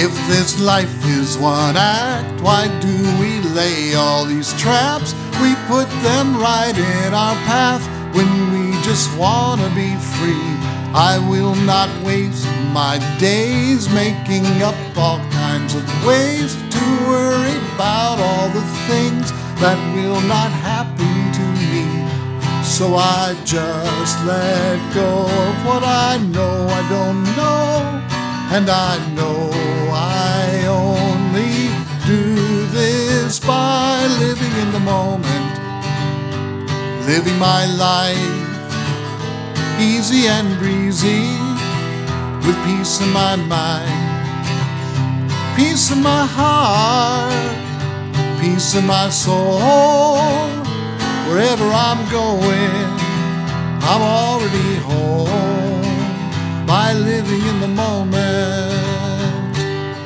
If this life is one act, why do we lay all these traps? We put them right in our path when we just wanna be free. I will not waste my days making up all kinds of ways to worry about all the things that will not happen to me. So I just let go of what I know I don't know, and I know I only do this by living in the moment, living my life easy and breezy, with peace in my mind, peace in my heart, peace in my soul. Wherever I'm going, I'm already home by living in the moment.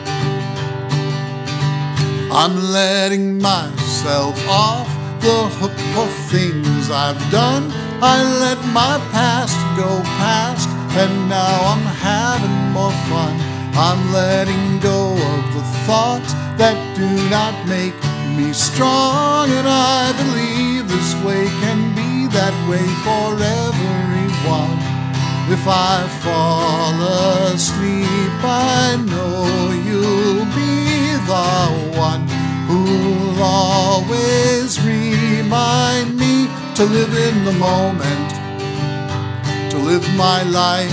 I'm letting myself off the hook for things I've done. I let my past go past, and now I'm having more fun. I'm letting go of the thoughts that do not make me strong, and I believe this way can be that way for everyone. If I fall asleep, I know you'll be the one who'll always remind me to live in the moment, to live my life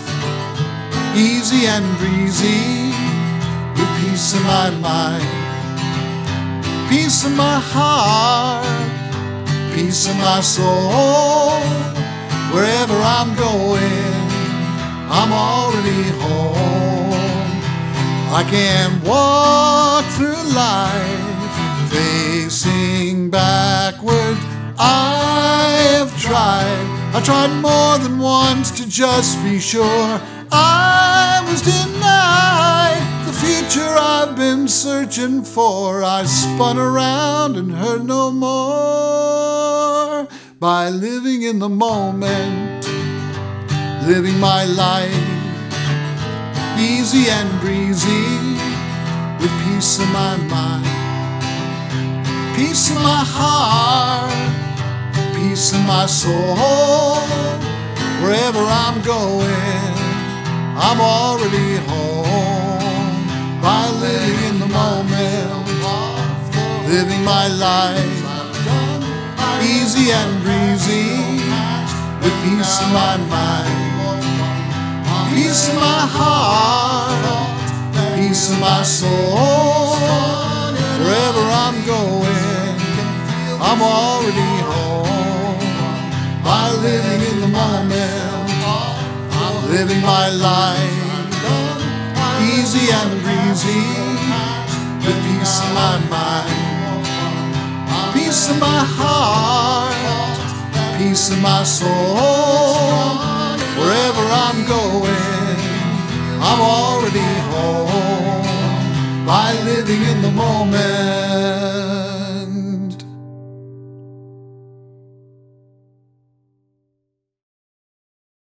easy and breezy, with peace in my mind, peace in my heart, peace in my soul. Wherever I'm going, I'm already home. I can walk through life facing backwards. I've tried more than once to just be sure. I was denied the future I've been searching for. I spun around and heard no more by living in the moment, living my life easy and breezy, with peace in my mind, peace in my heart, peace in my soul. Wherever I'm going, I'm already home by living in the moment, living my life easy and breezy, with peace in my mind, peace in my heart, peace in my soul. Wherever I'm going, I'm already home by living in the moment, living my life easy and breezy, with peace in my mind, peace in my heart, peace in my soul. Wherever I'm going, I'm already home by living in the moment.